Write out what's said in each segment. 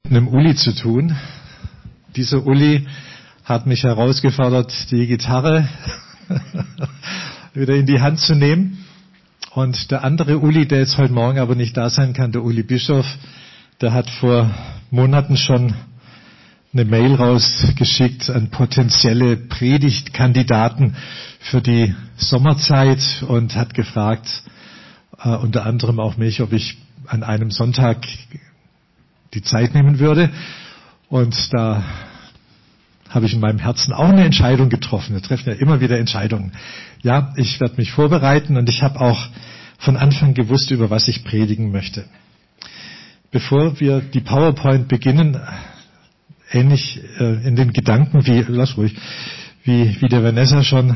einem Uli zu tun. Dieser Uli hat mich herausgefordert, die Gitarre wieder in die Hand zu nehmen. Und der andere Uli, der jetzt heute Morgen aber nicht da sein kann, der Uli Bischof, der hat vor Monaten schon eine Mail rausgeschickt an potenzielle Predigtkandidaten für die Sommerzeit und hat gefragt, unter anderem auch mich, ob ich an einem Sonntag die Zeit nehmen würde. Und da habe ich in meinem Herzen auch eine Entscheidung getroffen. Wir treffen ja immer wieder Entscheidungen. Ja, ich werde mich vorbereiten und ich habe auch von Anfang gewusst, über was ich predigen möchte. Bevor wir die PowerPoint beginnen, ähnlich in den Gedanken wie der Vanessa schon,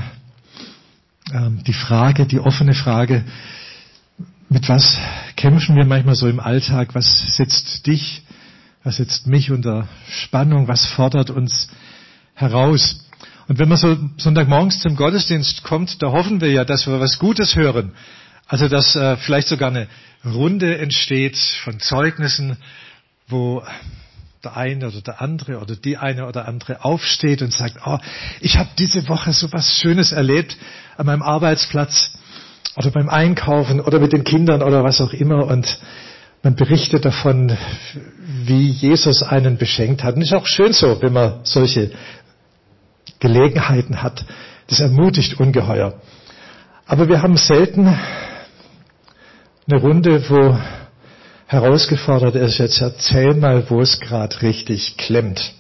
die offene Frage, mit was kämpfen wir manchmal so im Alltag? Was setzt dich, was setzt mich unter Spannung? Was fordert uns heraus? Und wenn man so Sonntagmorgens zum Gottesdienst kommt, da hoffen wir ja, dass wir was Gutes hören. Also dass vielleicht sogar eine Runde entsteht von Zeugnissen, wo der eine oder der andere oder die eine oder andere aufsteht und sagt, ich habe diese Woche so was Schönes erlebt an meinem Arbeitsplatz oder beim Einkaufen oder mit den Kindern oder was auch immer, und man berichtet davon, wie Jesus einen beschenkt hat. Und es ist auch schön so, wenn man solche Gelegenheiten hat. Das ermutigt ungeheuer. Aber wir haben selten eine Runde, wo herausgefordert ist, jetzt erzähl mal, wo es gerade richtig klemmt.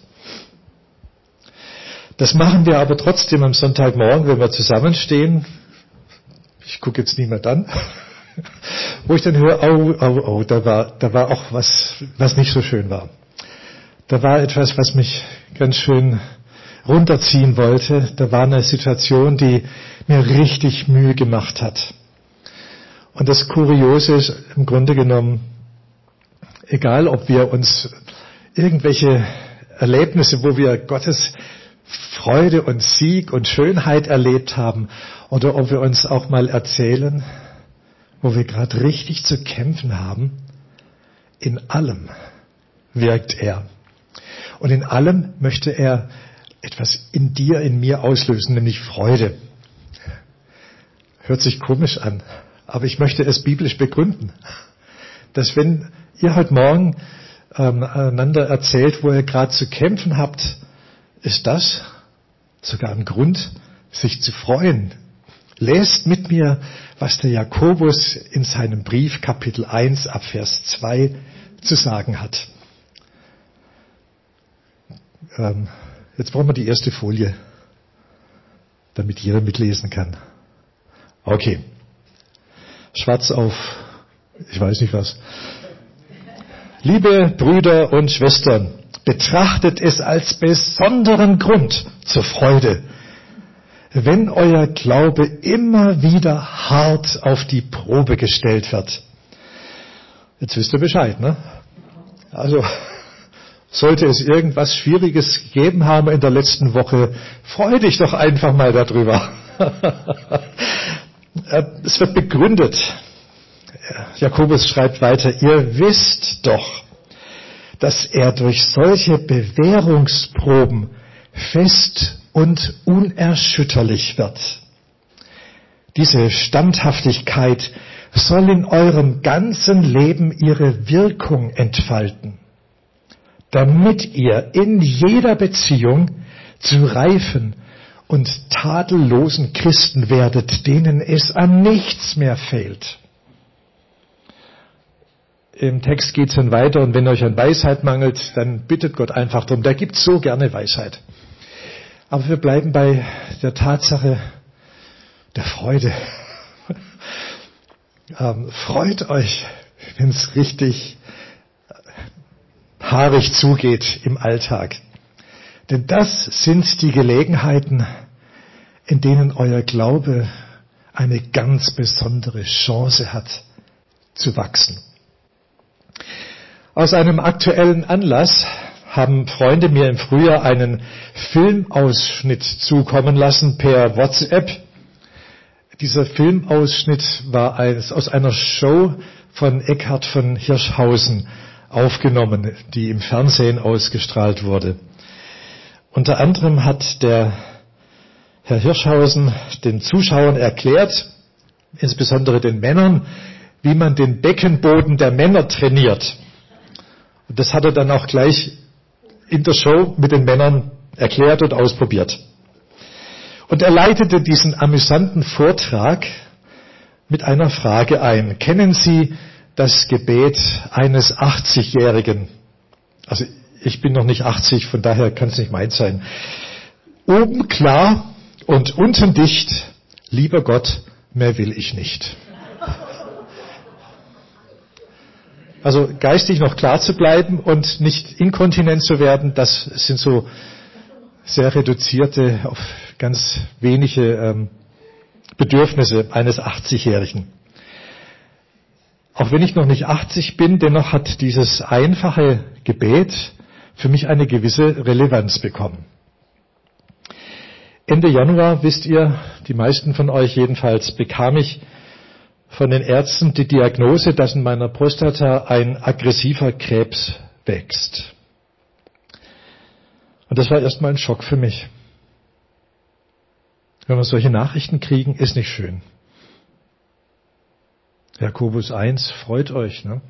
Das machen wir aber trotzdem am Sonntagmorgen, wenn wir zusammenstehen. Ich gucke jetzt niemand an, wo ich dann höre, da war auch was nicht so schön war. Da war etwas, was mich ganz schön runterziehen wollte. Da war eine Situation, die mir richtig Mühe gemacht hat. Und das Kuriose ist im Grunde genommen, egal ob wir uns irgendwelche Erlebnisse, wo wir Gottes Freude und Sieg und Schönheit erlebt haben, oder ob wir uns auch mal erzählen, wo wir gerade richtig zu kämpfen haben, in allem wirkt er. Und in allem möchte er etwas in dir, in mir auslösen, nämlich Freude. Hört sich komisch an, aber ich möchte es biblisch begründen, dass wenn ihr heute Morgen einander erzählt, wo ihr gerade zu kämpfen habt, ist das sogar ein Grund, sich zu freuen. Lest mit mir, was der Jakobus in seinem Brief Kapitel 1 ab Vers 2 zu sagen hat. Jetzt brauchen wir die erste Folie, damit jeder mitlesen kann. Okay. Schwarz auf, ich weiß nicht was. Liebe Brüder und Schwestern, betrachtet es als besonderen Grund zur Freude, wenn euer Glaube immer wieder hart auf die Probe gestellt wird. Jetzt wisst ihr Bescheid, ne? Also, sollte es irgendwas Schwieriges gegeben haben in der letzten Woche, freu dich doch einfach mal darüber. Es wird begründet. Jakobus schreibt weiter, ihr wisst doch, dass er durch solche Bewährungsproben fest und unerschütterlich wird. Diese Standhaftigkeit soll in eurem ganzen Leben ihre Wirkung entfalten, damit ihr in jeder Beziehung zu reifen und tadellosen Christen werdet, denen es an nichts mehr fehlt. Im Text geht es dann weiter, und wenn euch an Weisheit mangelt, dann bittet Gott einfach darum. Der gibt so gerne Weisheit. Aber wir bleiben bei der Tatsache der Freude. Freut euch, wenn es richtig haarig zugeht im Alltag. Denn das sind die Gelegenheiten, in denen euer Glaube eine ganz besondere Chance hat, zu wachsen. Aus einem aktuellen Anlass haben Freunde mir im Frühjahr einen Filmausschnitt zukommen lassen per WhatsApp. Dieser Filmausschnitt war aus einer Show von Eckhard von Hirschhausen aufgenommen, die im Fernsehen ausgestrahlt wurde. Unter anderem hat der Herr Hirschhausen den Zuschauern erklärt, insbesondere den Männern, wie man den Beckenboden der Männer trainiert. Und das hat er dann auch gleich in der Show mit den Männern erklärt und ausprobiert. Und er leitete diesen amüsanten Vortrag mit einer Frage ein. Kennen Sie das Gebet eines 80-Jährigen? Also ich bin noch nicht 80, von daher kann es nicht meins sein. Oben klar und unten dicht, lieber Gott, mehr will ich nicht. Also geistig noch klar zu bleiben und nicht inkontinent zu werden, das sind so sehr reduzierte, auf ganz wenige Bedürfnisse eines 80-Jährigen. Auch wenn ich noch nicht 80 bin, dennoch hat dieses einfache Gebet für mich eine gewisse Relevanz bekommen. Ende Januar, wisst ihr, die meisten von euch jedenfalls, bekam ich von den Ärzten die Diagnose, dass in meiner Prostata ein aggressiver Krebs wächst. Und das war erstmal ein Schock für mich. Wenn wir solche Nachrichten kriegen, ist nicht schön. Jakobus 1, freut euch. Ne?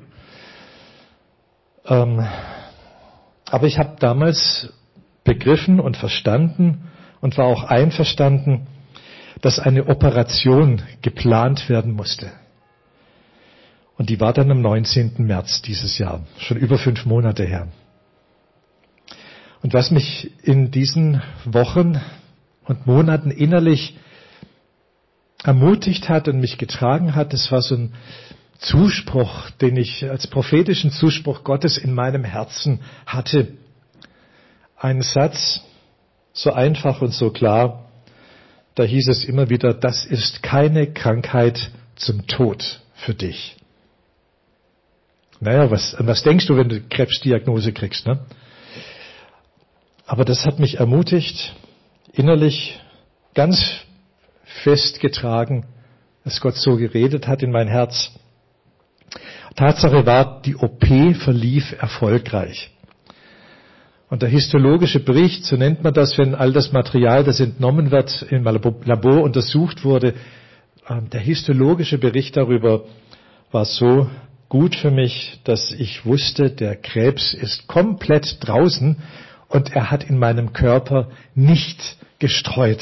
Aber ich habe damals begriffen und verstanden und war auch einverstanden, dass eine Operation geplant werden musste. Und die war dann am 19. März dieses Jahr, schon über 5 Monate her. Und was mich in diesen Wochen und Monaten innerlich ermutigt hat und mich getragen hat, das war so ein Zuspruch, den ich als prophetischen Zuspruch Gottes in meinem Herzen hatte. Ein Satz, so einfach und so klar, da hieß es immer wieder, das ist keine Krankheit zum Tod für dich. Naja, an was denkst du, wenn du Krebsdiagnose kriegst, ne? Aber das hat mich ermutigt, innerlich ganz fest getragen, dass Gott so geredet hat in mein Herz. Tatsache war, die OP verlief erfolgreich. Und der histologische Bericht, so nennt man das, wenn all das Material, das entnommen wird, im Labor untersucht wurde, der histologische Bericht darüber war so gut für mich, dass ich wusste, der Krebs ist komplett draußen und er hat in meinem Körper nicht gestreut.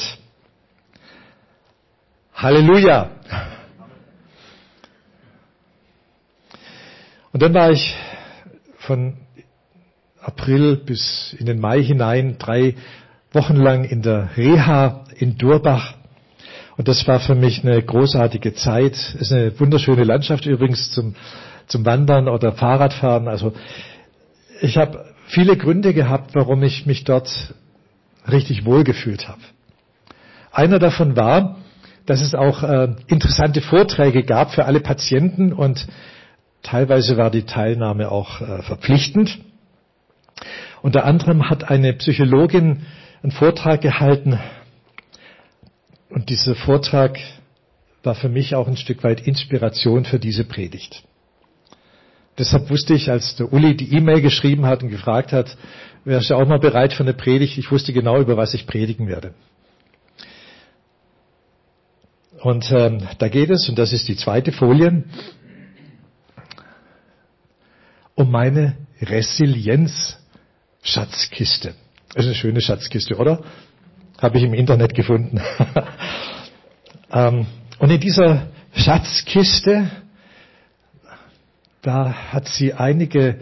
Halleluja! Und dann war ich von April bis in den Mai hinein 3 Wochen lang in der Reha in Durbach. Und das war für mich eine großartige Zeit. Es ist eine wunderschöne Landschaft übrigens zum Wandern oder Fahrradfahren. Also ich habe viele Gründe gehabt, warum ich mich dort richtig wohlgefühlt habe. Einer davon war, dass es auch interessante Vorträge gab für alle Patienten und teilweise war die Teilnahme auch verpflichtend. Unter anderem hat eine Psychologin einen Vortrag gehalten und dieser Vortrag war für mich auch ein Stück weit Inspiration für diese Predigt. Deshalb wusste ich, als der Uli die E-Mail geschrieben hat und gefragt hat, wärst du auch mal bereit für eine Predigt? Ich wusste genau, über was ich predigen werde. Und da geht es, und das ist die zweite Folie, um meine Resilienz-Schatzkiste. Das ist eine schöne Schatzkiste, oder? Habe ich im Internet gefunden. Und in dieser Schatzkiste, da hat sie einige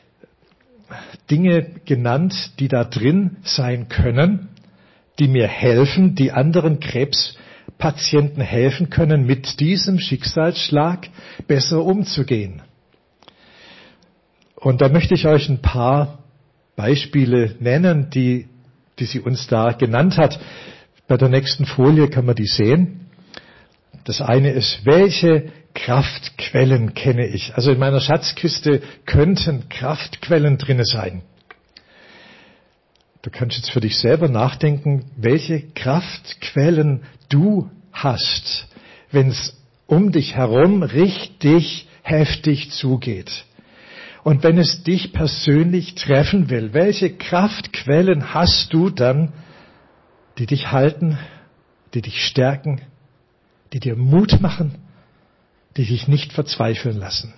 Dinge genannt, die da drin sein können, die mir helfen, die anderen Krebspatienten helfen können, mit diesem Schicksalsschlag besser umzugehen. Und da möchte ich euch ein paar Beispiele nennen, die sie uns da genannt hat. Bei der nächsten Folie kann man die sehen. Das eine ist, welche Kraftquellen kenne ich? Also in meiner Schatzkiste könnten Kraftquellen drin sein. Du kannst jetzt für dich selber nachdenken, welche Kraftquellen du hast, wenn es um dich herum richtig heftig zugeht. Und wenn es dich persönlich treffen will, welche Kraftquellen hast du dann, die dich halten, die dich stärken, die dir Mut machen, die dich nicht verzweifeln lassen?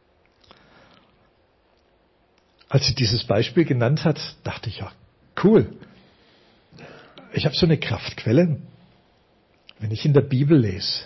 Als sie dieses Beispiel genannt hat, dachte ich, ja, cool. Ich habe so eine Kraftquelle, wenn ich in der Bibel lese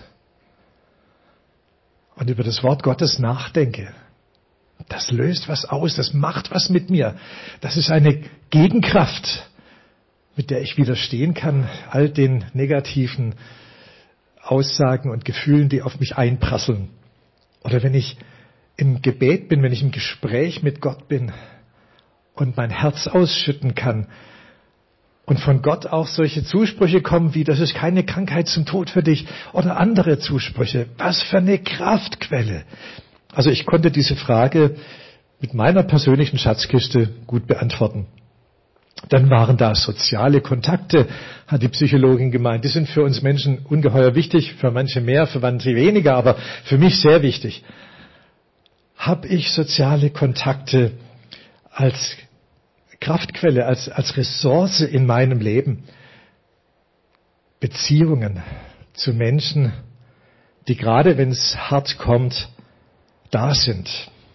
und über das Wort Gottes nachdenke. Das löst was aus, das macht was mit mir. Das ist eine Gegenkraft, mit der ich widerstehen kann, all den negativen Aussagen und Gefühlen, die auf mich einprasseln. Oder wenn ich im Gebet bin, wenn ich im Gespräch mit Gott bin und mein Herz ausschütten kann und von Gott auch solche Zusprüche kommen wie, das ist keine Krankheit zum Tod für dich oder andere Zusprüche. Was für eine Kraftquelle. Also ich konnte diese Frage mit meiner persönlichen Schatzkiste gut beantworten. Dann waren da soziale Kontakte, hat die Psychologin gemeint. Die sind für uns Menschen ungeheuer wichtig, für manche mehr, für manche weniger, aber für mich sehr wichtig. Habe ich soziale Kontakte als Kraftquelle, als Ressource in meinem Leben? Beziehungen zu Menschen, die gerade wenn es hart kommt, da sind.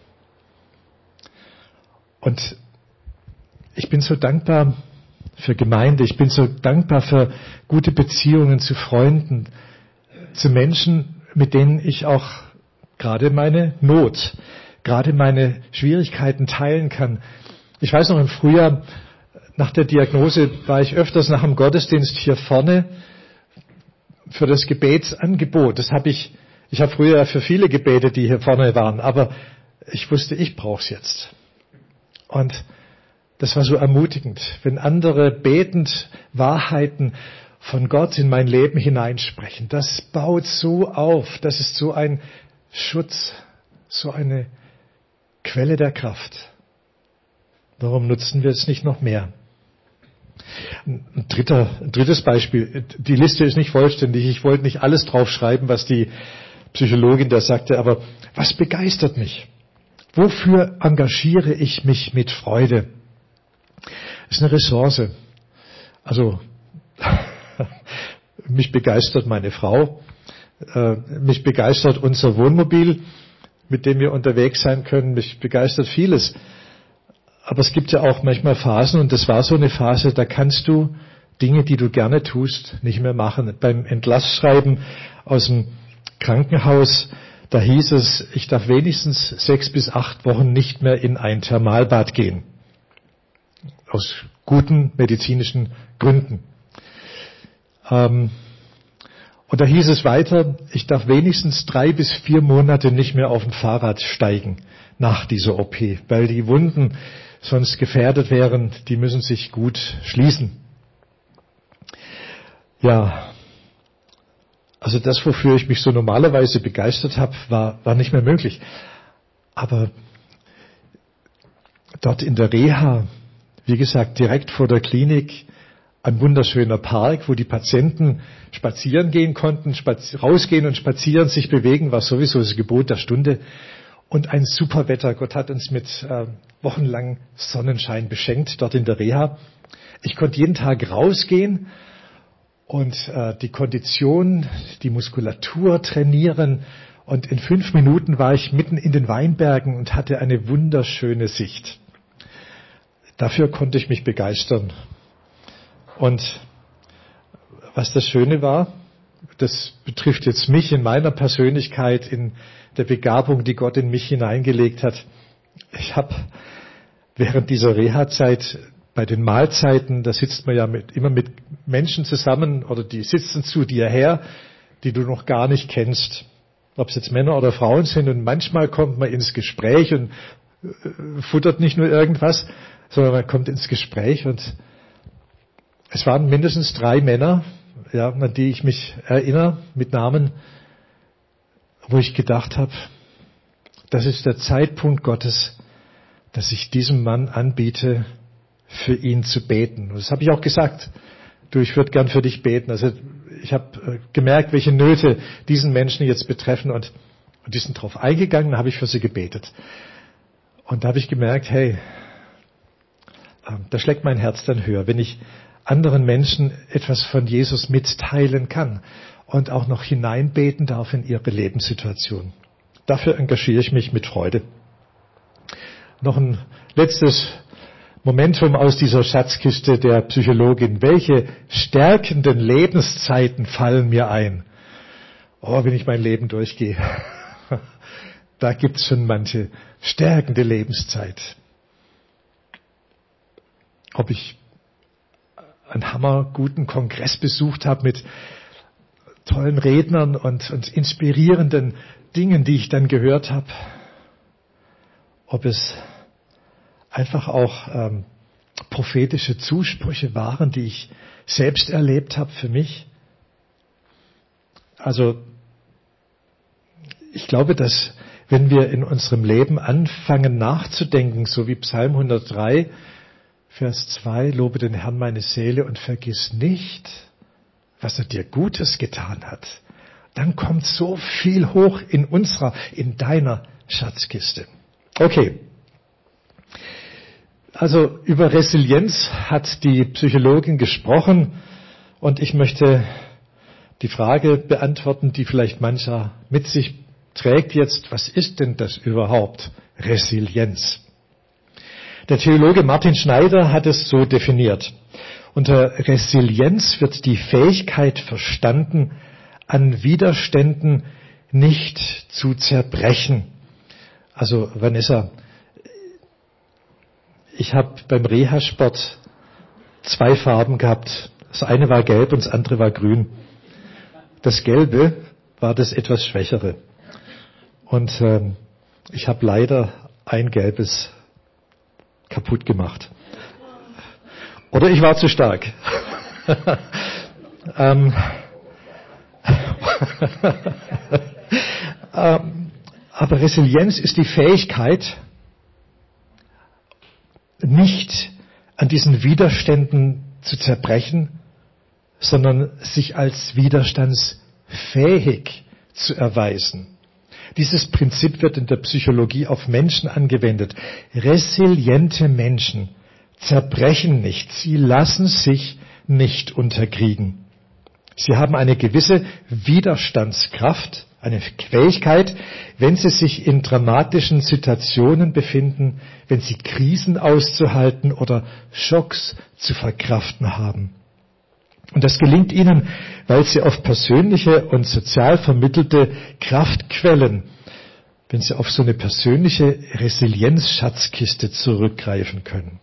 Und ich bin so dankbar für Gemeinde, ich bin so dankbar für gute Beziehungen zu Freunden, zu Menschen, mit denen ich auch gerade meine Not, gerade meine Schwierigkeiten teilen kann. Ich weiß noch, im Frühjahr nach der Diagnose war ich öfters nach dem Gottesdienst hier vorne für das Gebetsangebot. Ich habe früher für viele gebetet, die hier vorne waren, aber ich wusste, ich brauche es jetzt. Und das war so ermutigend, wenn andere betend Wahrheiten von Gott in mein Leben hineinsprechen. Das baut so auf, das ist so ein Schutz, so eine Quelle der Kraft. Warum nutzen wir es nicht noch mehr? Ein drittes Beispiel. Die Liste ist nicht vollständig. Ich wollte nicht alles draufschreiben, was die Psychologin da sagte, aber was begeistert mich? Wofür engagiere ich mich mit Freude? Das ist eine Ressource. Also, mich begeistert meine Frau, mich begeistert unser Wohnmobil, mit dem wir unterwegs sein können, mich begeistert vieles. Aber es gibt ja auch manchmal Phasen, und das war so eine Phase, da kannst du Dinge, die du gerne tust, nicht mehr machen. Beim Entlassschreiben aus dem Krankenhaus, da hieß es, ich darf wenigstens 6 bis 8 Wochen nicht mehr in ein Thermalbad gehen. Aus guten medizinischen Gründen. Und da hieß es weiter, ich darf wenigstens 3 bis 4 Monate nicht mehr auf dem Fahrrad steigen nach dieser OP, weil die Wunden sonst gefährdet wären, die müssen sich gut schließen. Ja, also das, wofür ich mich so normalerweise begeistert habe, war nicht mehr möglich. Aber dort in der Reha, wie gesagt, direkt vor der Klinik, ein wunderschöner Park, wo die Patienten spazieren gehen konnten, rausgehen und spazieren, sich bewegen, war sowieso das Gebot der Stunde. Und ein super Wetter. Gott hat uns mit wochenlang Sonnenschein beschenkt, dort in der Reha. Ich konnte jeden Tag rausgehen und die Kondition, die Muskulatur trainieren. Und in 5 Minuten war ich mitten in den Weinbergen und hatte eine wunderschöne Sicht. Dafür konnte ich mich begeistern. Und was das Schöne war, das betrifft jetzt mich in meiner Persönlichkeit, in der Begabung, die Gott in mich hineingelegt hat. Ich habe während dieser Reha-Zeit bei den Mahlzeiten, da sitzt man ja immer mit Menschen zusammen oder die sitzen zu dir her, die du noch gar nicht kennst. Ob es jetzt Männer oder Frauen sind, und manchmal kommt man ins Gespräch und futtert nicht nur irgendwas, sondern man kommt ins Gespräch, und es waren mindestens 3 Männer, ja, an die ich mich erinnere, mit Namen, wo ich gedacht habe, das ist der Zeitpunkt Gottes, dass ich diesem Mann anbiete, für ihn zu beten. Und das habe ich auch gesagt. Du, ich würde gern für dich beten. Also ich habe gemerkt, welche Nöte diesen Menschen jetzt betreffen, und die sind darauf eingegangen, dann habe ich für sie gebetet. Und da habe ich gemerkt, hey, da schlägt mein Herz dann höher, wenn ich anderen Menschen etwas von Jesus mitteilen kann und auch noch hineinbeten darf in ihre Lebenssituation. Dafür engagiere ich mich mit Freude. Noch ein letztes Momentum aus dieser Schatzkiste der Psychologin. Welche stärkenden Lebenszeiten fallen mir ein? Oh, wenn ich mein Leben durchgehe. Da gibt's schon manche stärkende Lebenszeit. Ob ich einen hammerguten Kongress besucht habe mit tollen Rednern und inspirierenden Dingen, die ich dann gehört habe. Ob es einfach auch prophetische Zusprüche waren, die ich selbst erlebt habe für mich. Also ich glaube, dass wenn wir in unserem Leben anfangen nachzudenken, so wie Psalm 103, Vers 2, lobe den Herrn meine Seele und vergiss nicht, was er dir Gutes getan hat, dann kommt so viel hoch in deiner Schatzkiste. Okay. Also über Resilienz hat die Psychologin gesprochen und ich möchte die Frage beantworten, die vielleicht mancher mit sich trägt jetzt, was ist denn das überhaupt, Resilienz? Der Theologe Martin Schneider hat es so definiert. Unter Resilienz wird die Fähigkeit verstanden, an Widerständen nicht zu zerbrechen. Also Vanessa, ich habe beim Reha-Sport 2 Farben gehabt. Das eine war gelb und das andere war grün. Das Gelbe war das etwas Schwächere. Und ich habe leider ein gelbes kaputt gemacht. Oder ich war zu stark. Aber Resilienz ist die Fähigkeit, nicht an diesen Widerständen zu zerbrechen, sondern sich als widerstandsfähig zu erweisen. Dieses Prinzip wird in der Psychologie auf Menschen angewendet. Resiliente Menschen zerbrechen nicht, sie lassen sich nicht unterkriegen. Sie haben eine gewisse Widerstandskraft, eine Fähigkeit, wenn sie sich in dramatischen Situationen befinden, wenn sie Krisen auszuhalten oder Schocks zu verkraften haben. Und das gelingt ihnen, weil sie auf persönliche und sozial vermittelte Kraftquellen, wenn sie auf so eine persönliche Resilienzschatzkiste zurückgreifen können.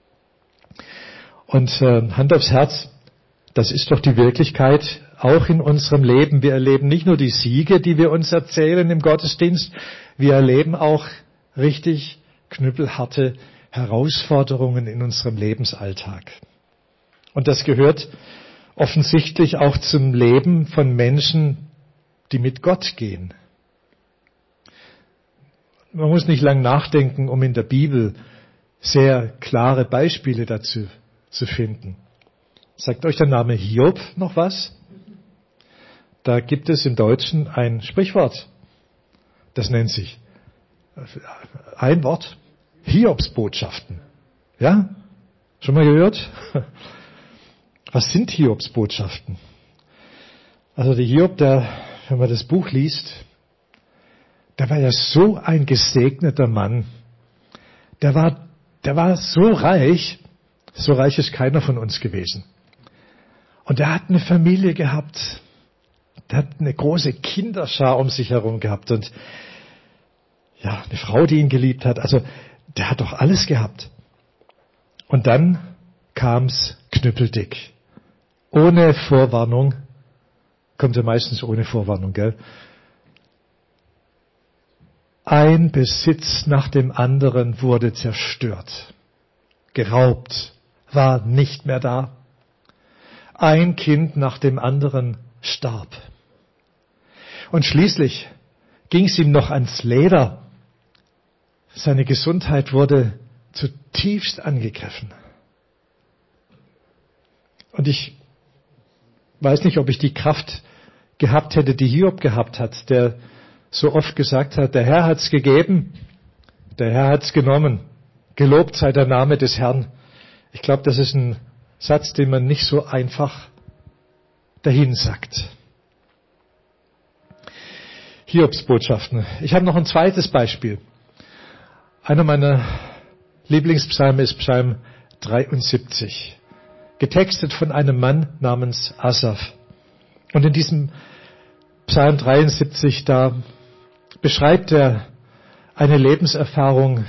Und Hand aufs Herz, das ist doch die Wirklichkeit auch in unserem Leben. Wir erleben nicht nur die Siege, die wir uns erzählen im Gottesdienst, wir erleben auch richtig knüppelharte Herausforderungen in unserem Lebensalltag. Und das gehört offensichtlich auch zum Leben von Menschen, die mit Gott gehen. Man muss nicht lang nachdenken, um in der Bibel sehr klare Beispiele dazu zu finden. Sagt euch der Name Hiob noch was? Da gibt es im Deutschen ein Sprichwort. Das nennt sich ein Wort, Hiobsbotschaften. Ja? Schon mal gehört? Was sind Hiobsbotschaften? Also der Hiob, wenn man das Buch liest, der war ja so ein gesegneter Mann. Der war so reich ist keiner von uns gewesen. Und er hat eine Familie gehabt, der hat eine große Kinderschar um sich herum gehabt und ja, eine Frau, die ihn geliebt hat. Also der hat doch alles gehabt. Und dann kam's knüppeldick. Ohne Vorwarnung, kommt ja meistens ohne Vorwarnung, gell? Ein Besitz nach dem anderen wurde zerstört, geraubt, war nicht mehr da. Ein Kind nach dem anderen starb. Und schließlich ging es ihm noch ans Leder. Seine Gesundheit wurde zutiefst angegriffen. Und ich weiß nicht, ob ich die Kraft gehabt hätte, die Hiob gehabt hat, der so oft gesagt hat, der Herr hat's gegeben, Der Herr hat's genommen. Gelobt sei der Name des Herrn. Ich glaube, das ist ein Satz, den man nicht so einfach dahin sagt. Hiobsbotschaften. Ich habe noch ein zweites Beispiel. Einer meiner Lieblingspsalme ist Psalm 73. Getextet von einem Mann namens Asaf. Und in diesem Psalm 73, da beschreibt er eine Lebenserfahrung,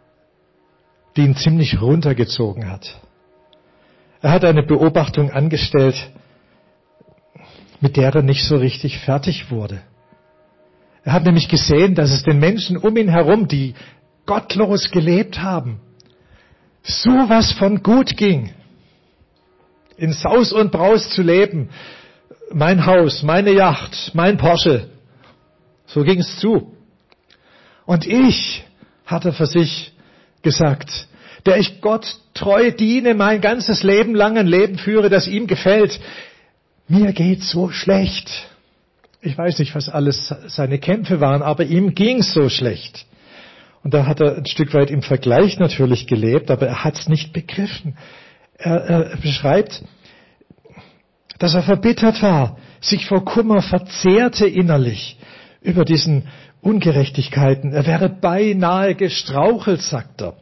die ihn ziemlich runtergezogen hat. Er hat eine Beobachtung angestellt, mit der er nicht so richtig fertig wurde. Er hat nämlich gesehen, dass es den Menschen um ihn herum, die gottlos gelebt haben, sowas von gut ging. In Saus und Braus zu leben. Mein Haus, meine Yacht, mein Porsche. So ging es zu. Und ich, hat er für sich gesagt, der ich Gott treu diene, mein ganzes Leben lang ein Leben führe, das ihm gefällt. Mir geht's so schlecht. Ich weiß nicht, was alles seine Kämpfe waren, aber ihm ging's so schlecht. Und da hat er ein Stück weit im Vergleich natürlich gelebt, aber er hat's nicht begriffen. Er beschreibt, dass er verbittert war, sich vor Kummer verzehrte innerlich über diesen Ungerechtigkeiten. Er wäre beinahe gestrauchelt, sagt er.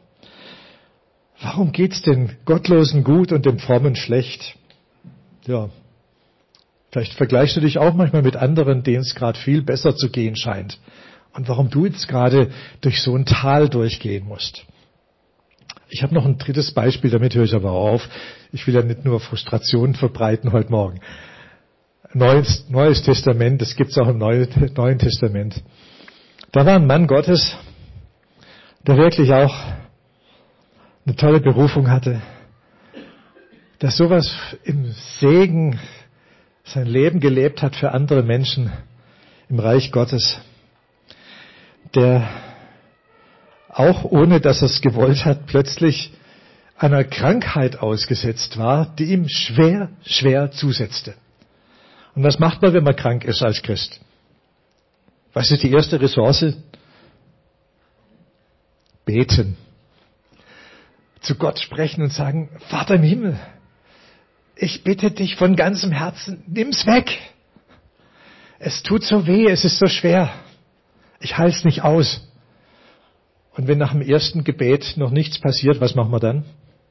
Warum geht's den Gottlosen gut und dem Frommen schlecht? Ja, vielleicht vergleichst du dich auch manchmal mit anderen, denen es gerade viel besser zu gehen scheint. Und warum du jetzt gerade durch so ein Tal durchgehen musst. Ich habe noch ein drittes Beispiel, damit höre ich aber auf. Ich will ja nicht nur Frustrationen verbreiten heute Morgen. Neues Testament, das gibt's auch im Neuen Testament. Da war ein Mann Gottes, der wirklich auch eine tolle Berufung hatte, der sowas im Segen sein Leben gelebt hat für andere Menschen im Reich Gottes, der auch ohne dass er es gewollt hat, plötzlich einer Krankheit ausgesetzt war, die ihm schwer zusetzte. Und was macht man, wenn man krank ist als Christ? Was ist die erste Ressource? Beten. Zu Gott sprechen und sagen, Vater im Himmel, ich bitte dich von ganzem Herzen, nimm's weg. Es tut so weh, es ist so schwer. Ich halte es nicht aus. Und wenn nach dem ersten Gebet noch nichts passiert, was machen wir dann?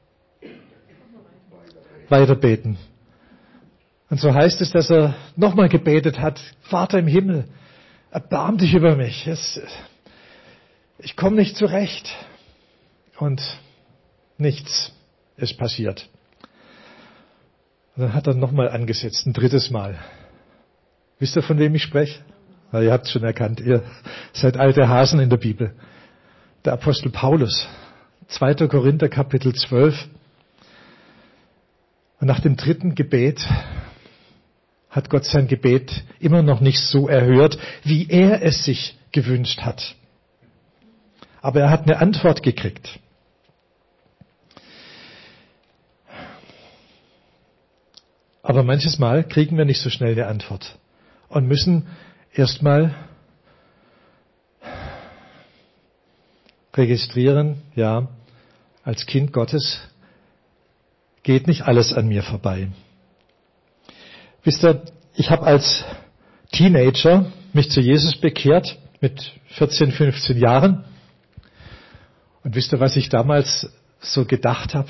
Weiter beten. Und so heißt es, dass er nochmal gebetet hat, Vater im Himmel, erbarm dich über mich. Ich komme nicht zurecht. Und nichts ist passiert. Und dann hat er nochmal angesetzt, ein drittes Mal. Wisst ihr, von wem ich spreche? Ja, ihr habt es schon erkannt, ihr seid alte Hasen in der Bibel. Der Apostel Paulus, 2. Korinther Kapitel 12. Und nach dem dritten Gebet hat Gott sein Gebet immer noch nicht so erhört, wie er es sich gewünscht hat. Aber er hat eine Antwort gekriegt. Aber manches Mal kriegen wir nicht so schnell eine Antwort und müssen erstmal registrieren, ja, als Kind Gottes geht nicht alles an mir vorbei. Wisst ihr, ich habe als Teenager mich zu Jesus bekehrt mit 14, 15 Jahren. Und wisst ihr, was ich damals so gedacht habe?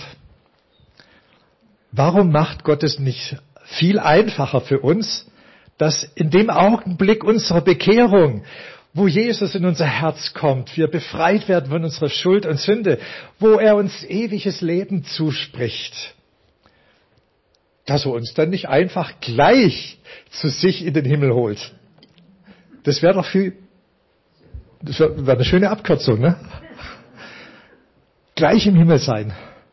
Warum macht Gott es nicht viel einfacher für uns, dass in dem Augenblick unserer Bekehrung, wo Jesus in unser Herz kommt, wir befreit werden von unserer Schuld und Sünde, wo er uns ewiges Leben zuspricht, dass er uns dann nicht einfach gleich zu sich in den Himmel holt. Das wäre doch das wäre eine schöne Abkürzung, ne? Gleich im Himmel sein.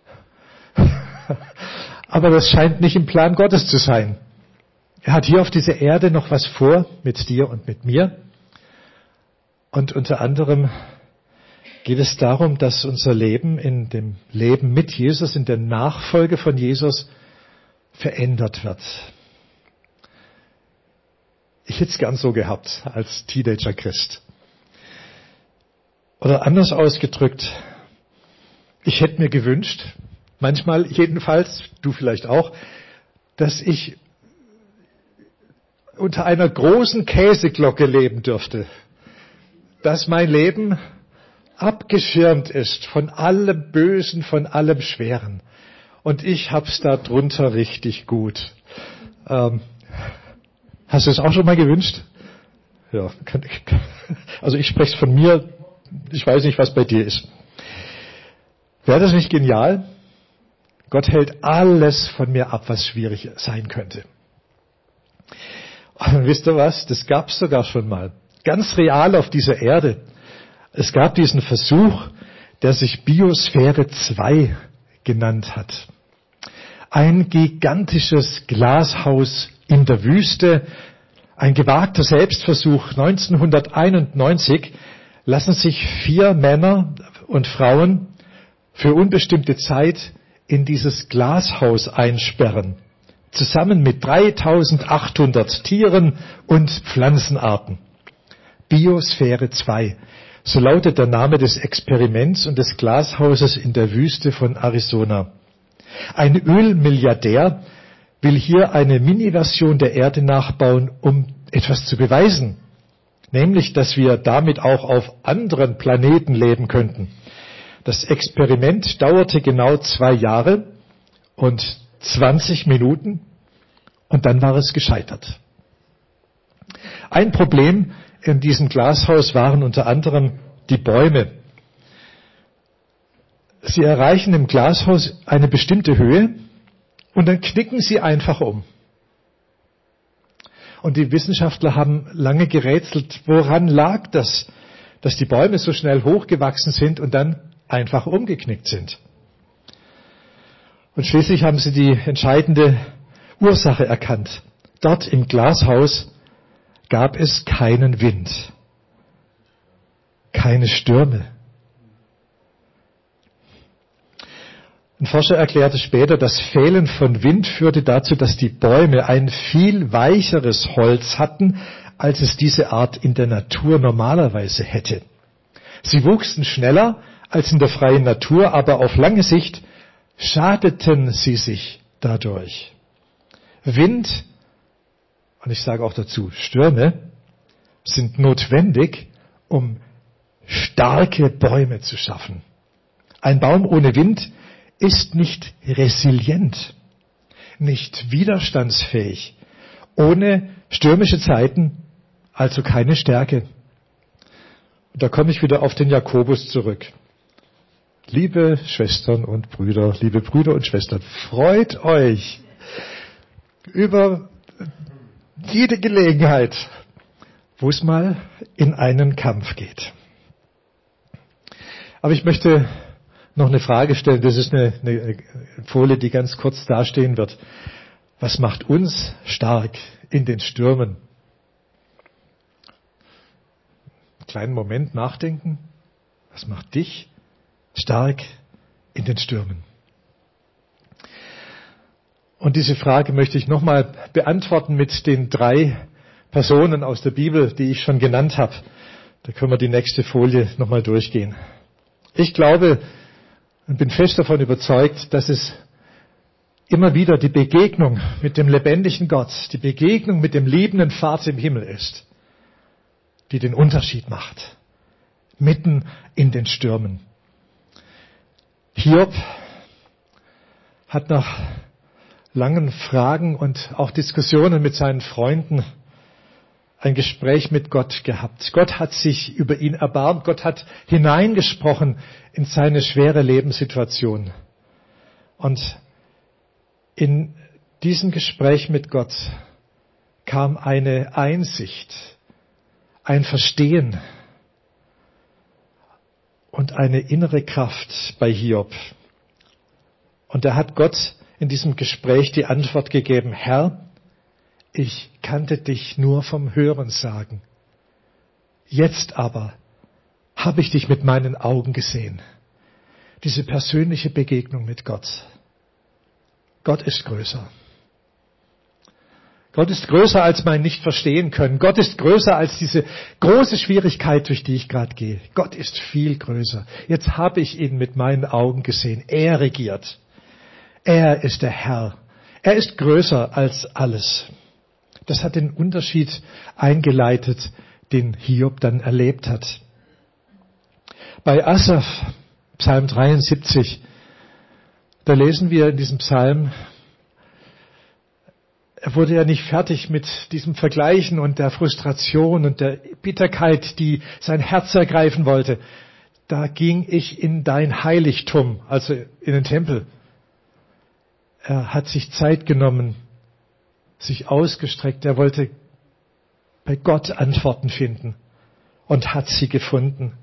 Aber das scheint nicht im Plan Gottes zu sein. Er hat hier auf dieser Erde noch was vor mit dir und mit mir. Und unter anderem geht es darum, dass unser Leben in dem Leben mit Jesus, in der Nachfolge von Jesus verändert wird. Ich hätte es gern so gehabt als Teenager-Christ. Oder anders ausgedrückt, ich hätte mir gewünscht, manchmal jedenfalls, du vielleicht auch, dass ich unter einer großen Käseglocke leben dürfte, dass mein Leben abgeschirmt ist von allem Bösen, von allem Schweren. Und ich hab's da drunter richtig gut. Hast du es auch schon mal gewünscht? Ja, also ich spreche von mir, ich weiß nicht, was bei dir ist. Wäre das nicht genial? Gott hält alles von mir ab, was schwierig sein könnte. Und wisst ihr was? Das gab es sogar schon mal. Ganz real auf dieser Erde. Es gab diesen Versuch, der sich Biosphäre 2 genannt hat. Ein gigantisches Glashaus in der Wüste, ein gewagter Selbstversuch. 1991 lassen sich 4 Männer und Frauen für unbestimmte Zeit in dieses Glashaus einsperren. Zusammen mit 3800 Tieren und Pflanzenarten. Biosphäre 2. So lautet der Name des Experiments und des Glashauses in der Wüste von Arizona. Ein Ölmilliardär will hier eine Mini-Version der Erde nachbauen, um etwas zu beweisen. Nämlich, dass wir damit auch auf anderen Planeten leben könnten. Das Experiment dauerte genau 2 Jahre und 20 Minuten und dann war es gescheitert. Ein Problem in diesem Glashaus waren unter anderem die Bäume. Sie erreichen im Glashaus eine bestimmte Höhe und dann knicken sie einfach um. Und die Wissenschaftler haben lange gerätselt, woran lag das, dass die Bäume so schnell hochgewachsen sind und dann einfach umgeknickt sind. Und schließlich haben sie die entscheidende Ursache erkannt. Dort im Glashaus gab es keinen Wind, keine Stürme. Ein Forscher erklärte später, das Fehlen von Wind führte dazu, dass die Bäume ein viel weicheres Holz hatten, als es diese Art in der Natur normalerweise hätte. Sie wuchsen schneller als in der freien Natur, aber auf lange Sicht schadeten sie sich dadurch. Wind, und ich sage auch dazu Stürme, sind notwendig, um starke Bäume zu schaffen. Ein Baum ohne Wind ist nicht resilient, nicht widerstandsfähig, ohne stürmische Zeiten, also keine Stärke. Und da komme ich wieder auf den Jakobus zurück. Liebe Schwestern und Brüder, liebe Brüder und Schwestern, freut euch über jede Gelegenheit, wo es mal in einen Kampf geht. Aber ich möchte noch eine Frage stellen. Das ist eine Folie, die ganz kurz dastehen wird. Was macht uns stark in den Stürmen? Einen kleinen Moment nachdenken. Was macht dich stark in den Stürmen? Und diese Frage möchte ich nochmal beantworten mit den 3 Personen aus der Bibel, die ich schon genannt habe. Da können wir die nächste Folie nochmal durchgehen. Ich glaube und bin fest davon überzeugt, dass es immer wieder die Begegnung mit dem lebendigen Gott, die Begegnung mit dem liebenden Vater im Himmel ist, die den Unterschied macht, mitten in den Stürmen. Hiob hat nach langen Fragen und auch Diskussionen mit seinen Freunden ein Gespräch mit Gott gehabt. Gott hat sich über ihn erbarmt. Gott hat hineingesprochen in seine schwere Lebenssituation. Und in diesem Gespräch mit Gott kam eine Einsicht, ein Verstehen und eine innere Kraft bei Hiob. Und da hat Gott in diesem Gespräch die Antwort gegeben: Herr, ich kannte dich nur vom Hörensagen. Jetzt aber habe ich dich mit meinen Augen gesehen. Diese persönliche Begegnung mit Gott. Gott ist größer. Gott ist größer als mein Nicht-Verstehen können. Gott ist größer als diese große Schwierigkeit, durch die ich gerade gehe. Gott ist viel größer. Jetzt habe ich ihn mit meinen Augen gesehen. Er regiert. Er ist der Herr. Er ist größer als alles. Das hat den Unterschied eingeleitet, den Hiob dann erlebt hat. Bei Asaf, Psalm 73, da lesen wir in diesem Psalm, er wurde ja nicht fertig mit diesem Vergleichen und der Frustration und der Bitterkeit, die sein Herz ergreifen wollte. Da ging ich in dein Heiligtum, also in den Tempel. Er hat sich Zeit genommen, sich ausgestreckt. Er wollte bei Gott Antworten finden und hat sie gefunden.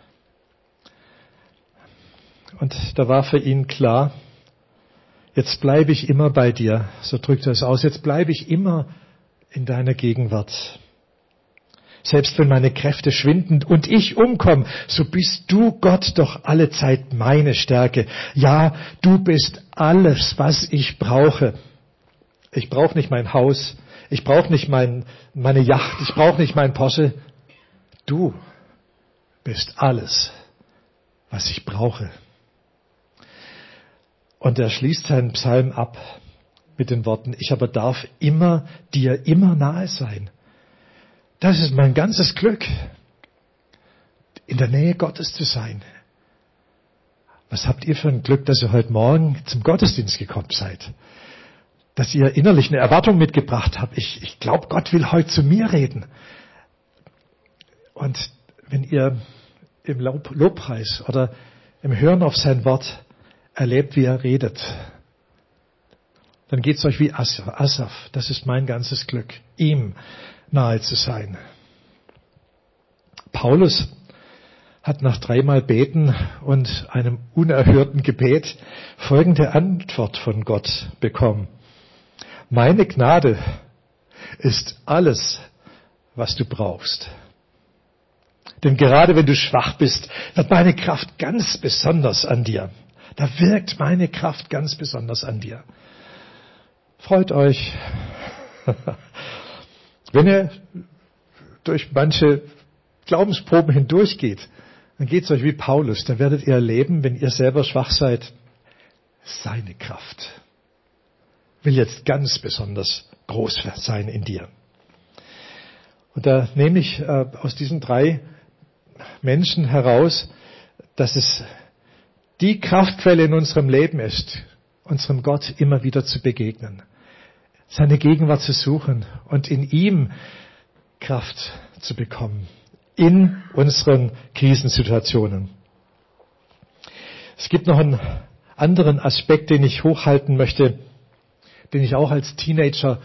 Und da war für ihn klar, jetzt bleibe ich immer bei dir, so drückt er es aus, jetzt bleibe ich immer in deiner Gegenwart. Selbst wenn meine Kräfte schwinden und ich umkomme, so bist du, Gott, doch alle Zeit meine Stärke. Ja, du bist alles, was ich brauche. Ich brauche nicht mein Haus, ich brauche nicht meine Yacht, ich brauche nicht mein Porsche. Du bist alles, was ich brauche. Und er schließt seinen Psalm ab mit den Worten, ich aber darf dir immer nahe sein. Das ist mein ganzes Glück, in der Nähe Gottes zu sein. Was habt ihr für ein Glück, dass ihr heute Morgen zum Gottesdienst gekommen seid? Dass ihr innerlich eine Erwartung mitgebracht habt. Ich glaube, Gott will heute zu mir reden. Und wenn ihr im Lobpreis oder im Hören auf sein Wort erlebt, wie er redet, dann geht es euch wie Asaf. Das ist mein ganzes Glück, ihm nahe zu sein. Paulus hat nach 3-mal Beten und einem unerhörten Gebet folgende Antwort von Gott bekommen. Meine Gnade ist alles, was du brauchst. Denn gerade wenn du schwach bist, wird meine Kraft ganz besonders an dir. Da wirkt meine Kraft ganz besonders an dir. Freut euch, wenn ihr durch manche Glaubensproben hindurchgeht, dann geht es euch wie Paulus. Da werdet ihr erleben, wenn ihr selber schwach seid, seine Kraft will jetzt ganz besonders groß sein in dir. Und da nehme ich aus diesen 3 Menschen heraus, dass es die Kraftquelle in unserem Leben ist, unserem Gott immer wieder zu begegnen, seine Gegenwart zu suchen und in ihm Kraft zu bekommen, in unseren Krisensituationen. Es gibt noch einen anderen Aspekt, den ich hochhalten möchte, den ich auch als Teenager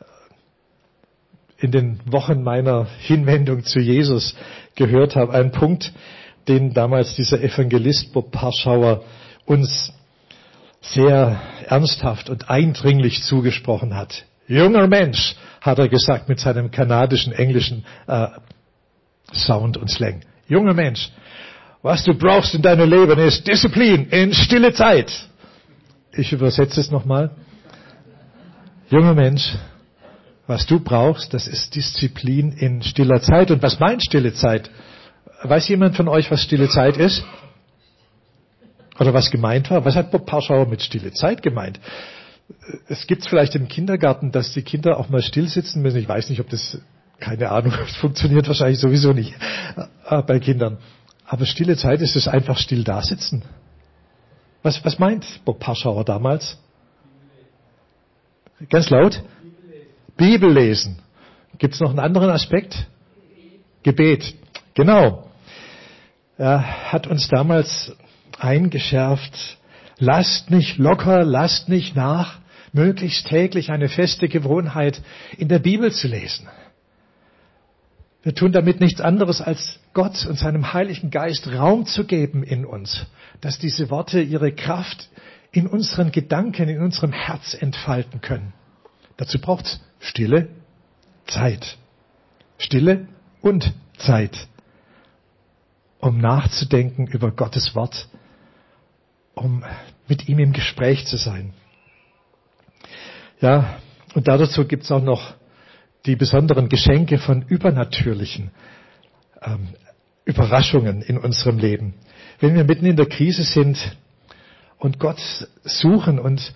in den Wochen meiner Hinwendung zu Jesus gehört habe. Ein Punkt, den damals dieser Evangelist Bob Parschauer uns sehr ernsthaft und eindringlich zugesprochen hat. Junger Mensch, hat er gesagt mit seinem kanadischen, englischen Sound und Slang. Junger Mensch, was du brauchst in deinem Leben ist Disziplin in stille Zeit. Ich übersetze es nochmal. Junger Mensch, was du brauchst, das ist Disziplin in stiller Zeit. Und was meint stille Zeit? Weiß jemand von euch, was stille Zeit ist? Oder was gemeint war? Was hat Bob Parschauer mit stille Zeit gemeint? Es gibt vielleicht im Kindergarten, dass die Kinder auch mal still sitzen müssen. Ich weiß nicht, ob das, keine Ahnung, das funktioniert wahrscheinlich sowieso nicht bei Kindern. Aber stille Zeit ist es einfach still dasitzen. Was meint Bob Parschauer damals? Ganz laut? Bibel lesen. Gibt es noch einen anderen Aspekt? Gebet. Genau. Er hat uns damals eingeschärft, lasst nicht locker, lasst nicht nach, möglichst täglich eine feste Gewohnheit in der Bibel zu lesen. Wir tun damit nichts anderes, als Gott und seinem Heiligen Geist Raum zu geben in uns, dass diese Worte ihre Kraft in unseren Gedanken, in unserem Herz entfalten können. Dazu braucht es Stille, Zeit. Stille und Zeit, um nachzudenken über Gottes Wort, um mit ihm im Gespräch zu sein. Ja, Und dazu gibt es auch noch die besonderen Geschenke von übernatürlichen Überraschungen in unserem Leben. Wenn wir mitten in der Krise sind und Gott suchen und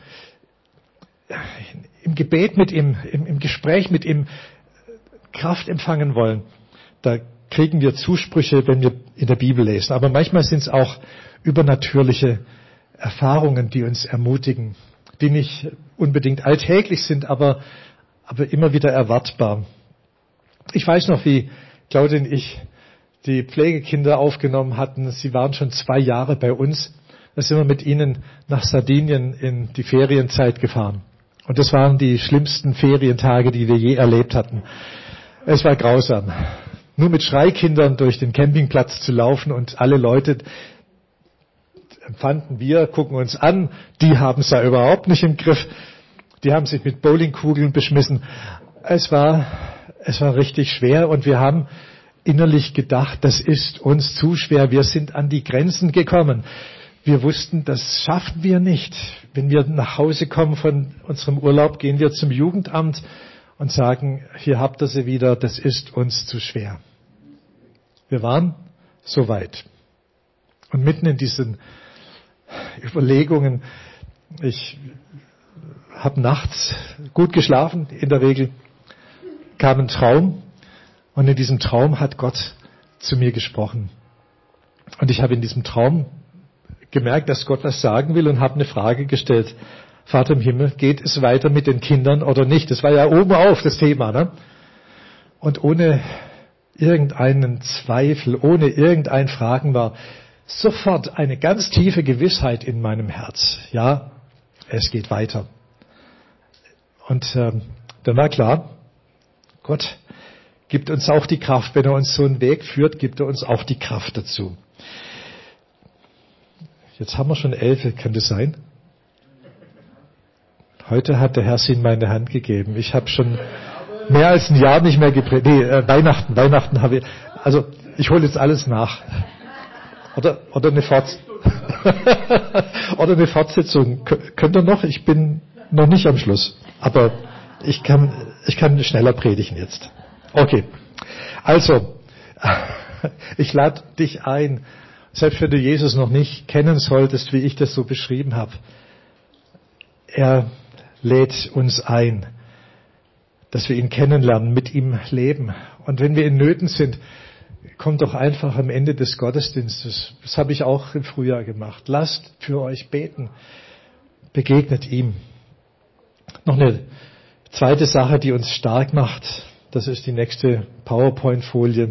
im Gebet mit ihm, im Gespräch mit ihm Kraft empfangen wollen, da kriegen wir Zusprüche, wenn wir in der Bibel lesen. Aber manchmal sind es auch übernatürliche Erfahrungen, die uns ermutigen, die nicht unbedingt alltäglich sind, aber immer wieder erwartbar. Ich weiß noch, wie Claudia und ich die Pflegekinder aufgenommen hatten. Sie waren schon 2 Jahre bei uns. Da sind wir mit ihnen nach Sardinien in die Ferienzeit gefahren. Und das waren die schlimmsten Ferientage, die wir je erlebt hatten. Es war grausam. Nur mit Schreikindern durch den Campingplatz zu laufen und alle Leute empfanden wir, gucken uns an, die haben es da überhaupt nicht im Griff. Die haben sich mit Bowlingkugeln beschmissen. Es war richtig schwer und wir haben innerlich gedacht, das ist uns zu schwer. Wir sind an die Grenzen gekommen. Wir wussten, das schaffen wir nicht. Wenn wir nach Hause kommen von unserem Urlaub, gehen wir zum Jugendamt und sagen, hier habt ihr sie wieder, das ist uns zu schwer. Wir waren so weit. Und mitten in diesen Überlegungen, ich habe nachts gut geschlafen, in der Regel, kam ein Traum und in diesem Traum hat Gott zu mir gesprochen. Und ich habe in diesem Traum gemerkt, dass Gott was sagen will und habe eine Frage gestellt. Vater im Himmel, geht es weiter mit den Kindern oder nicht? Das war ja oben auf das Thema, ne? Und ohne irgendeinen Zweifel, ohne irgendein Fragen war sofort eine ganz tiefe Gewissheit in meinem Herz. Ja, es geht weiter. Und dann war klar, Gott gibt uns auch die Kraft. Wenn er uns so einen Weg führt, gibt er uns auch die Kraft dazu. Jetzt haben wir schon 11, kann das sein? Heute hat der Herr sie in meine Hand gegeben. Ich habe schon mehr als ein Jahr nicht mehr gepredigt. Weihnachten habe ich. Also ich hole jetzt alles nach. Oder eine Fortsetzung. Könnt ihr noch? Ich bin noch nicht am Schluss. Aber ich kann schneller predigen jetzt. Okay. Also, ich lade dich ein, selbst wenn du Jesus noch nicht kennen solltest, wie ich das so beschrieben habe. Er lädt uns ein, dass wir ihn kennenlernen, mit ihm leben. Und wenn wir in Nöten sind, kommt doch einfach am Ende des Gottesdienstes. Das habe ich auch im Frühjahr gemacht. Lasst für euch beten. Begegnet ihm. Noch eine zweite Sache, die uns stark macht. Das ist die nächste PowerPoint-Folie.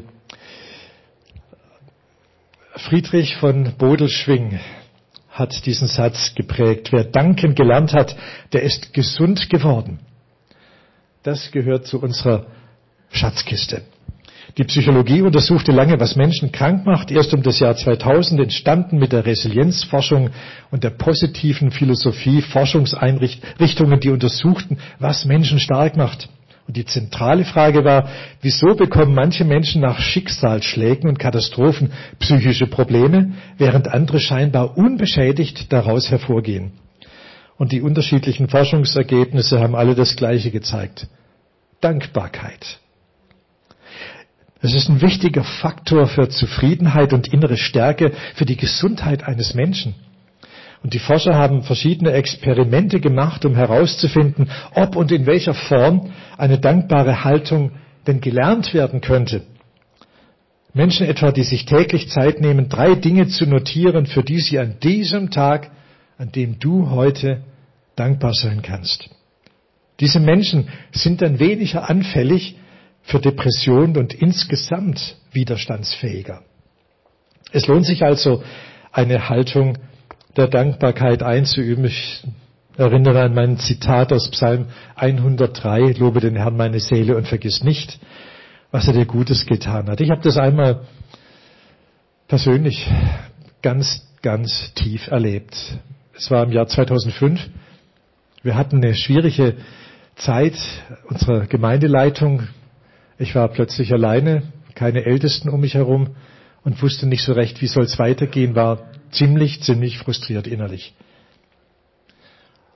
Friedrich von Bodelschwingh hat diesen Satz geprägt. Wer danken gelernt hat, der ist gesund geworden. Das gehört zu unserer Schatzkiste. Die Psychologie untersuchte lange, was Menschen krank macht. Erst um das Jahr 2000 entstanden mit der Resilienzforschung und der positiven Philosophie Forschungseinrichtungen, die untersuchten, was Menschen stark macht. Und die zentrale Frage war, wieso bekommen manche Menschen nach Schicksalsschlägen und Katastrophen psychische Probleme, während andere scheinbar unbeschädigt daraus hervorgehen? Und die unterschiedlichen Forschungsergebnisse haben alle das Gleiche gezeigt. Dankbarkeit. Es ist ein wichtiger Faktor für Zufriedenheit und innere Stärke, für die Gesundheit eines Menschen. Und die Forscher haben verschiedene Experimente gemacht, um herauszufinden, ob und in welcher Form eine dankbare Haltung denn gelernt werden könnte. Menschen etwa, die sich täglich Zeit nehmen, 3 Dinge zu notieren, für die sie an diesem Tag, an dem du heute dankbar sein kannst. Diese Menschen sind dann weniger anfällig für Depressionen und insgesamt widerstandsfähiger. Es lohnt sich also, eine Haltung der Dankbarkeit einzuüben. Ich erinnere an mein Zitat aus Psalm 103, lobe den Herrn meine Seele und vergiss nicht, was er dir Gutes getan hat. Ich habe das einmal persönlich ganz, ganz tief erlebt. Es war im Jahr 2005. Wir hatten eine schwierige Zeit unserer Gemeindeleitung. Ich war plötzlich alleine, keine Ältesten um mich herum und wusste nicht so recht, wie soll es weitergehen, war ziemlich frustriert innerlich.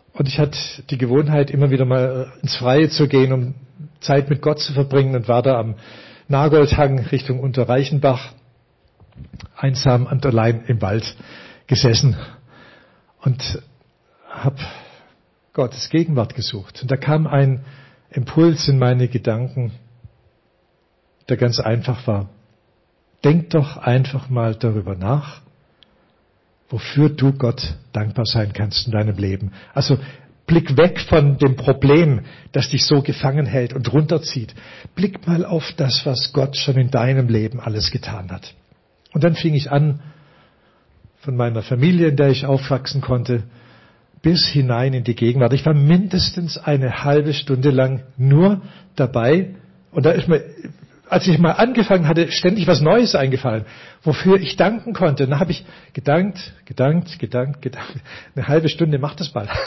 Und ich hatte die Gewohnheit, immer wieder mal ins Freie zu gehen, um Zeit mit Gott zu verbringen, und war da am Nagoldhang Richtung Unterreichenbach einsam und allein im Wald gesessen und habe Gottes Gegenwart gesucht. Und da kam ein Impuls in meine Gedanken, der ganz einfach war. Denk doch einfach mal darüber nach, wofür du Gott dankbar sein kannst in deinem Leben. Also blick weg von dem Problem, das dich so gefangen hält und runterzieht. Blick mal auf das, was Gott schon in deinem Leben alles getan hat. Und dann fing ich an, von meiner Familie, in der ich aufwachsen konnte, bis hinein in die Gegenwart. Ich war mindestens eine halbe Stunde lang nur dabei. Und da ist mir, als ich mal angefangen hatte, ständig was Neues eingefallen, wofür ich danken konnte. Dann habe ich gedankt. Eine halbe Stunde macht das mal.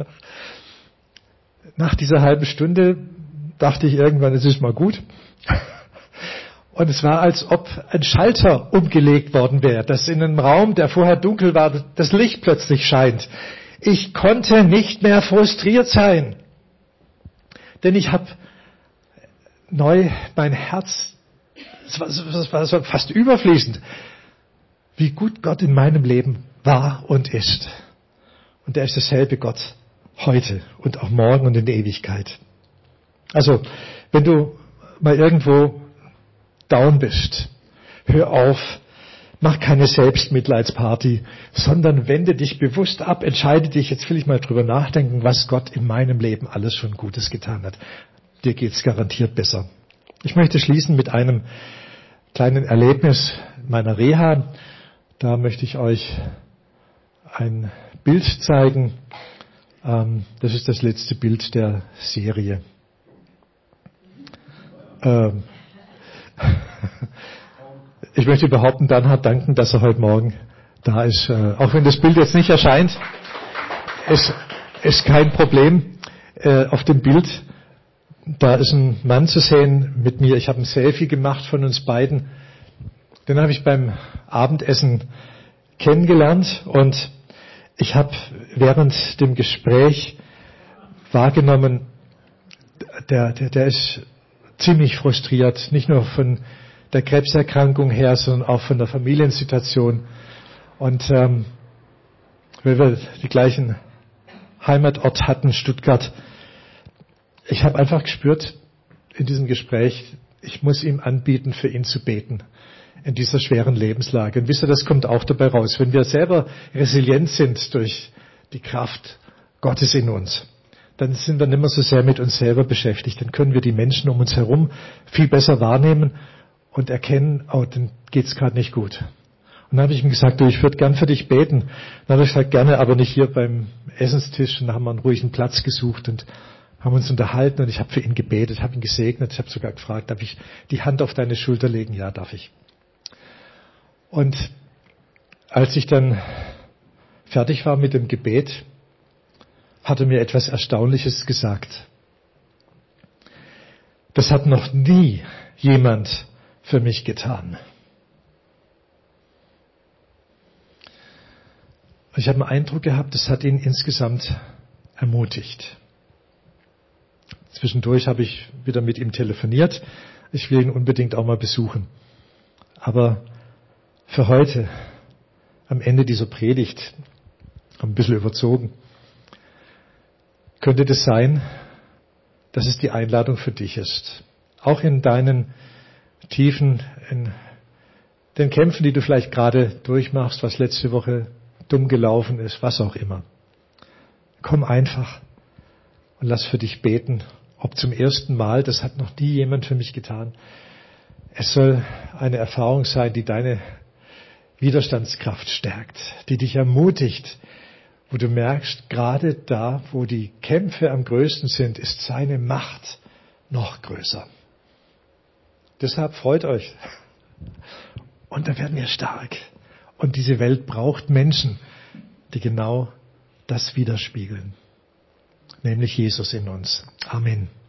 Nach dieser halben Stunde dachte ich irgendwann, es ist mal gut. Und es war, als ob ein Schalter umgelegt worden wäre, dass in einem Raum, der vorher dunkel war, das Licht plötzlich scheint. Ich konnte nicht mehr frustriert sein. Denn ich habe neu mein Herz, es war so fast überfließend, wie gut Gott in meinem Leben war und ist. Und er ist dasselbe Gott heute und auch morgen und in der Ewigkeit. Also, wenn du mal irgendwo down bist, hör auf, mach keine Selbstmitleidsparty, sondern wende dich bewusst ab, entscheide dich, jetzt will ich mal drüber nachdenken, was Gott in meinem Leben alles schon Gutes getan hat. Dir geht's garantiert besser. Ich möchte schließen mit einem kleinen Erlebnis meiner Reha. Da möchte ich euch ein Bild zeigen. Das ist das letzte Bild der Serie. Ich möchte behaupten, Bernhard danken, dass er heute Morgen da ist. Auch wenn das Bild jetzt nicht erscheint, ist kein Problem. Auf dem Bild, da ist ein Mann zu sehen mit mir. Ich habe ein Selfie gemacht von uns beiden. Den habe ich beim Abendessen kennengelernt und ich habe während dem Gespräch wahrgenommen, der ist ziemlich frustriert, nicht nur von der Krebserkrankung her, sondern auch von der Familiensituation. Und weil wir die gleichen Heimatort hatten, Stuttgart, ich habe einfach gespürt in diesem Gespräch, ich muss ihm anbieten, für ihn zu beten in dieser schweren Lebenslage. Und wisst ihr, das kommt auch dabei raus. Wenn wir selber resilient sind durch die Kraft Gottes in uns, dann sind wir nicht mehr so sehr mit uns selber beschäftigt. Dann können wir die Menschen um uns herum viel besser wahrnehmen und erkennen, oh, dann geht's gerade nicht gut. Und dann habe ich ihm gesagt, du, ich würde gern für dich beten. Dann habe ich gesagt, gerne, aber nicht hier beim Essenstisch. Und dann haben wir einen ruhigen Platz gesucht und haben uns unterhalten und ich habe für ihn gebetet, habe ihn gesegnet. Ich habe sogar gefragt, darf ich die Hand auf deine Schulter legen? Ja, darf ich. Und als ich dann fertig war mit dem Gebet, hat er mir etwas Erstaunliches gesagt. Das hat noch nie jemand für mich getan. Ich habe den Eindruck gehabt, das hat ihn insgesamt ermutigt. Zwischendurch habe ich wieder mit ihm telefoniert. Ich will ihn unbedingt auch mal besuchen. Aber für heute, am Ende dieser Predigt, ein bisschen überzogen, könnte das sein, dass es die Einladung für dich ist. Auch in deinen Tiefen, in den Kämpfen, die du vielleicht gerade durchmachst, was letzte Woche dumm gelaufen ist, was auch immer. Komm einfach und lass für dich beten, ob zum ersten Mal, das hat noch nie jemand für mich getan. Es soll eine Erfahrung sein, die deine Widerstandskraft stärkt, die dich ermutigt, wo du merkst, gerade da, wo die Kämpfe am größten sind, ist seine Macht noch größer. Deshalb freut euch. Und dann werden wir stark. Und diese Welt braucht Menschen, die genau das widerspiegeln. Nämlich Jesus in uns. Amen.